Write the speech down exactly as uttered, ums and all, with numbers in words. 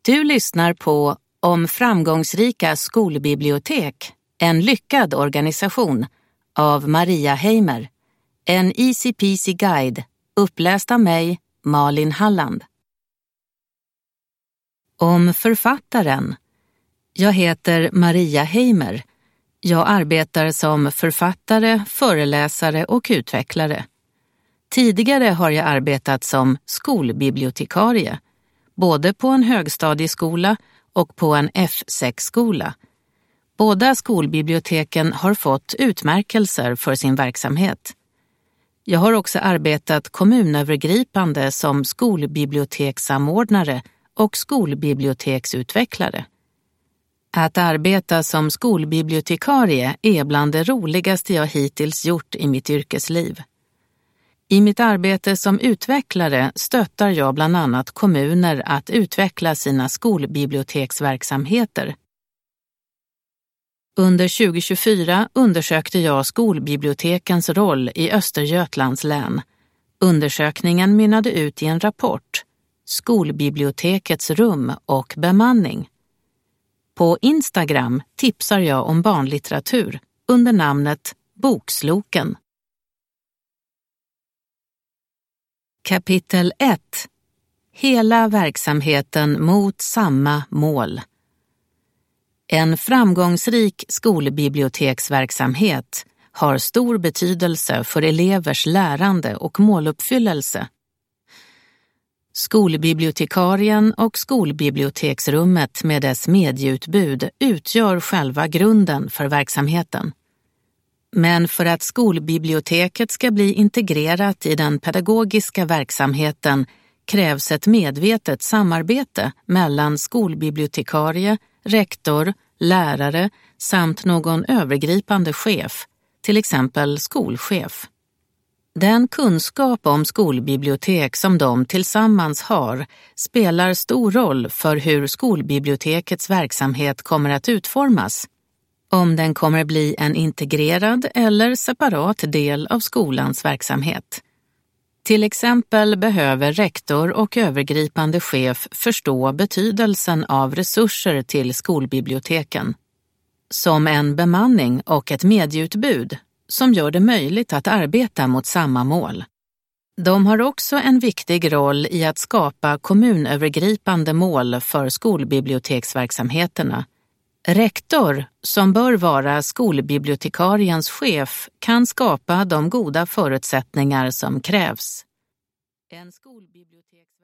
Du lyssnar på Om framgångsrika skolbibliotek, en lyckad organisation av Maria Heimer. En easy peasy guide, uppläst av mig, Malin Halland. Om författaren. Jag heter Maria Heimer. Jag arbetar som författare, föreläsare och utvecklare. Tidigare har jag arbetat som skolbibliotekarie, både på en högstadieskola och på en F sex-skola. Båda skolbiblioteken har fått utmärkelser för sin verksamhet. Jag har också arbetat kommunövergripande som skolbibliotekssamordnare och skolbiblioteksutvecklare. Att arbeta som skolbibliotekarie är bland det roligaste jag hittills gjort i mitt yrkesliv. I mitt arbete som utvecklare stöttar jag bland annat kommuner att utveckla sina skolbiblioteksverksamheter. Under tjugo tjugofyra undersökte jag skolbibliotekens roll i Östergötlands län. Undersökningen mynnade ut i en rapport, Skolbibliotekets rum och bemanning. På Instagram tipsar jag om barnlitteratur under namnet Boksloken. Kapitel ett. Hela verksamheten mot samma mål. En framgångsrik skolbiblioteksverksamhet har stor betydelse för elevers lärande och måluppfyllelse. Skolbibliotekarien och skolbiblioteksrummet med dess medieutbud utgör själva grunden för verksamheten. Men för att skolbiblioteket ska bli integrerat i den pedagogiska verksamheten krävs ett medvetet samarbete mellan skolbibliotekarie, rektor, lärare samt någon övergripande chef, till exempel skolchef. Den kunskap om skolbibliotek som de tillsammans har spelar stor roll för hur skolbibliotekets verksamhet kommer att utformas. Om den kommer bli en integrerad eller separat del av skolans verksamhet. Till exempel behöver rektor och övergripande chef förstå betydelsen av resurser till skolbiblioteken. Som en bemanning och ett medieutbud som gör det möjligt att arbeta mot samma mål. De har också en viktig roll i att skapa kommunövergripande mål för skolbiblioteksverksamheterna. Rektor, som bör vara skolbibliotekariens chef, kan skapa de goda förutsättningar som krävs. En skolbiblioteks